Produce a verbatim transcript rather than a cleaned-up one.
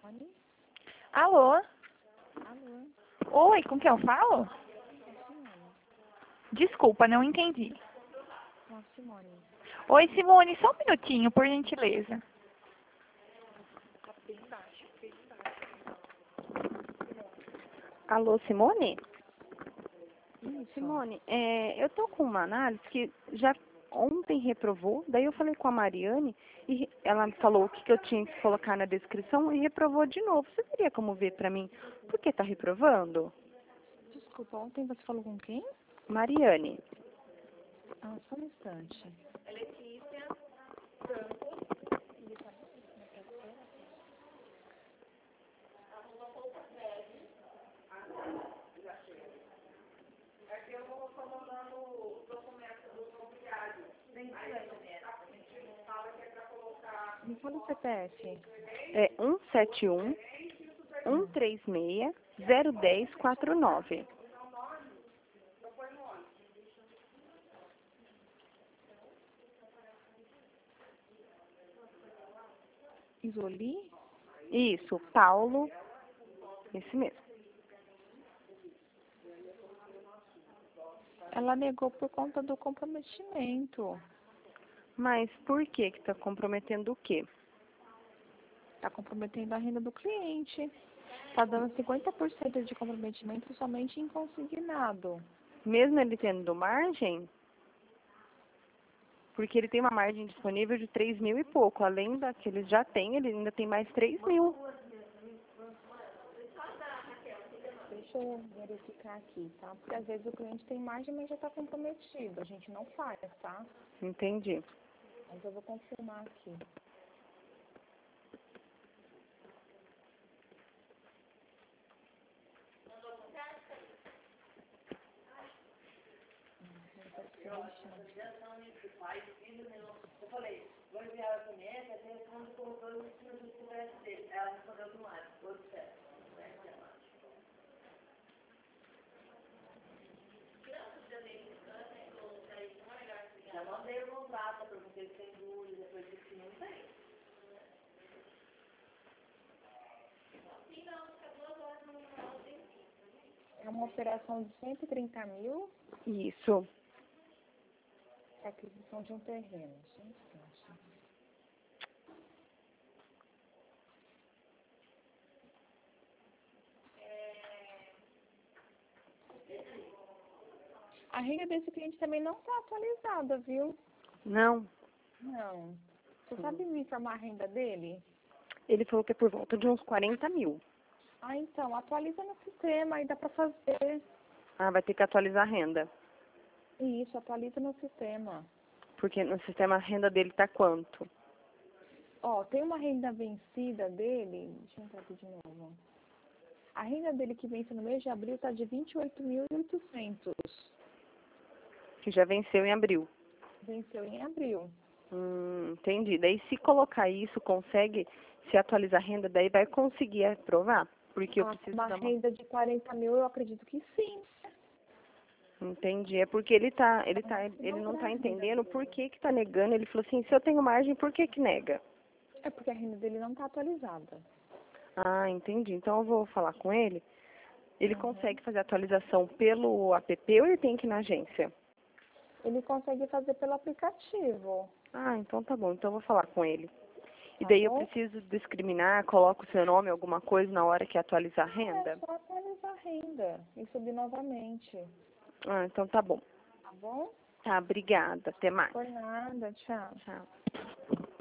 Simone? Alô? Alô? Oi, com quem eu falo? É Simone. Desculpa, não entendi. Com a Simone. Oi, Simone, só um minutinho, por gentileza. Tá bem baixo, bem baixo. Alô, Simone? Isso. Simone, é, eu tô com uma análise que já ontem reprovou, daí eu falei com a Mariane e ela falou o que, que eu tinha que colocar na descrição e reprovou de novo. Você teria como ver pra mim por que tá reprovando? Desculpa, ontem você falou com quem? Mariane. Ah, só um instante. Me fala o C P F. É um sete um, um três seis, zero um zero quatro nove. Isoli? Isso, Paulo. Esse mesmo. Ela negou por conta do comprometimento. Mas por que que tá comprometendo o quê? Está comprometendo a renda do cliente. Está dando cinquenta por cento de comprometimento somente em consignado. Mesmo ele tendo margem? Porque ele tem uma margem disponível de três mil e pouco. Além da que ele já tem, ele ainda tem mais três mil. Deixa eu verificar aqui, tá? Porque às vezes o cliente tem margem, mas já está comprometido. A gente não faz, tá? Entendi. Mas eu vou confirmar aqui. Já mandei o contrato para vocês sem dúvida, depois disse que não tem. É uma operação de cento e trinta mil Isso. para aquisição de um terreno. Só um instante. A renda desse cliente também não está atualizada, viu? Não. Não. Você sabe me informar a renda dele? Ele falou que é por volta de uns quarenta mil. Ah, então, atualiza no sistema, aí dá para fazer. Ah, vai ter que atualizar a renda. Isso, atualiza no sistema. Porque no sistema a renda dele tá quanto? Ó, tem uma renda vencida dele, deixa eu entrar aqui de novo. A renda dele que vence no mês de abril está de vinte e oito mil e oitocentos. Que já venceu em abril. Venceu em abril. Hum, entendi. Daí se colocar isso, consegue se atualizar a renda, daí vai conseguir aprovar? Porque eu Ah, preciso uma dar uma... renda de quarenta mil, eu acredito que sim. Entendi. É porque ele tá, ele tá, Não ele não é a tá renda entendendo por dele. que que tá negando. Ele falou assim, se eu tenho margem, por que que nega? É porque a renda dele não está atualizada. Ah, entendi. Então eu vou falar com ele. Ele Uhum. consegue fazer a atualização pelo app ou ele tem que ir na agência? Ele consegue fazer pelo aplicativo. Ah, então tá bom. Então eu vou falar com ele. E Tá daí eu bom? preciso discriminar, coloco o seu nome, alguma coisa na hora que atualizar a É renda? só atualizar a renda e subir novamente. Ah, então tá bom. Tá bom? Tá, obrigada. Até mais. Por nada, tchau. Tchau.